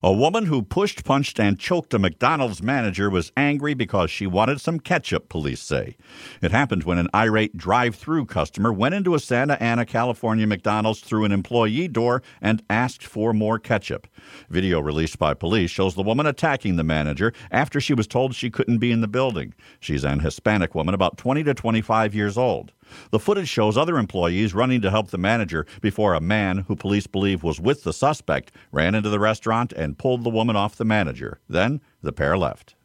A woman who pushed, punched, and choked a McDonald's manager was angry because she wanted some ketchup, police say. It happened when an irate drive-through customer went into a Santa Ana, California McDonald's through an employee door and asked for more ketchup. Video released by police shows the woman attacking the manager after she was told she couldn't be in the building. She's an Hispanic woman about 20 to 25 years old. The footage shows other employees running to help the manager before a man, who police believe was with the suspect, ran into the restaurant and pulled the woman off the manager. Then the pair left.